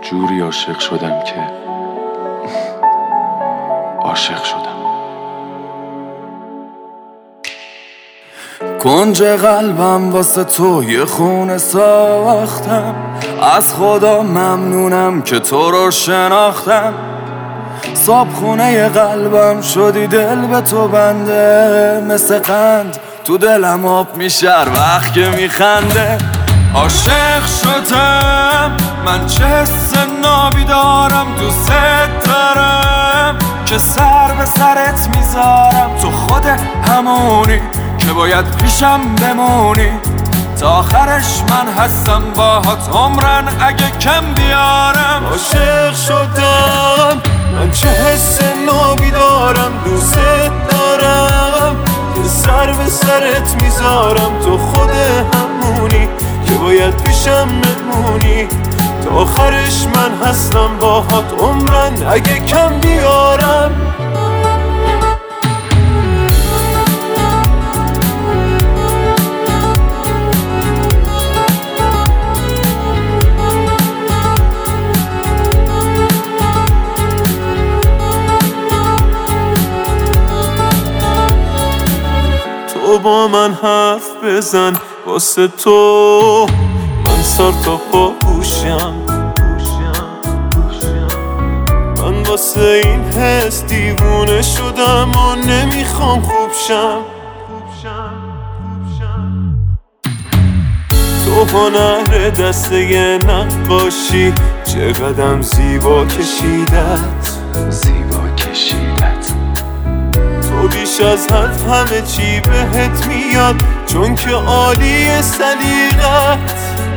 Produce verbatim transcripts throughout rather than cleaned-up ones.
جوری عاشق شدم که عاشق شدم. کنج قلبم واسه تو یه خونه ساختم، از خدا ممنونم که تو رو شناختم. صابخونه قلبم شدی دل به تو بنده، مثل قند تو دلم آب میشه هر وقت که میخنده. عاشق شدم من، چه حس نابی دارم، دوست دارم که سر به سرت میذارم. تو خود همونی که باید پیشم بمونی، تا آخرش من هستم باهات عمرن اگه کم بیارم. عاشق شدم من، چه حس نابی دارم، دوست دارم که سر به سرت میذارم. تو خود همونی که باید پیشم بمونی، تا آخرش من هستم باهات عمرن اگه کم بیارم. تو با من حرف بزن، واسه تو من سر تا پا گوشم. من واسه این حس دیوونه شدم و نمیخوام خوب شم. تو هنر دسته یه نقاشی، چقدرم زیبا کشیدت، زیبا کشیدت. تو بیش از حد همه چی بهت میاد، چون که عالی سلیقت.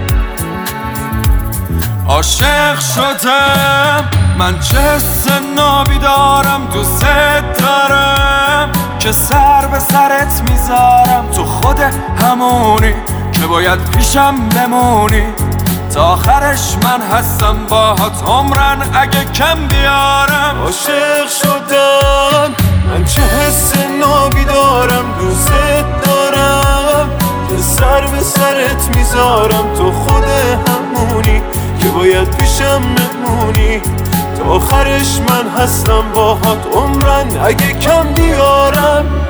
عاشق شدم من، چه حس نابی دارم، دوست دارم که سر به سرت میذارم. تو خود همونی که باید پیشم بمونی، تا آخرش من هستم باهات عمرن اگه کم بیارم. عاشق شدم من، چه حس نابی دارم، دوست دارم که سر به سرت میذارم. تو خود همونی که باید پیشم بمونی، تا آخرش من هستم باهات عمرن اگه کم بیارم.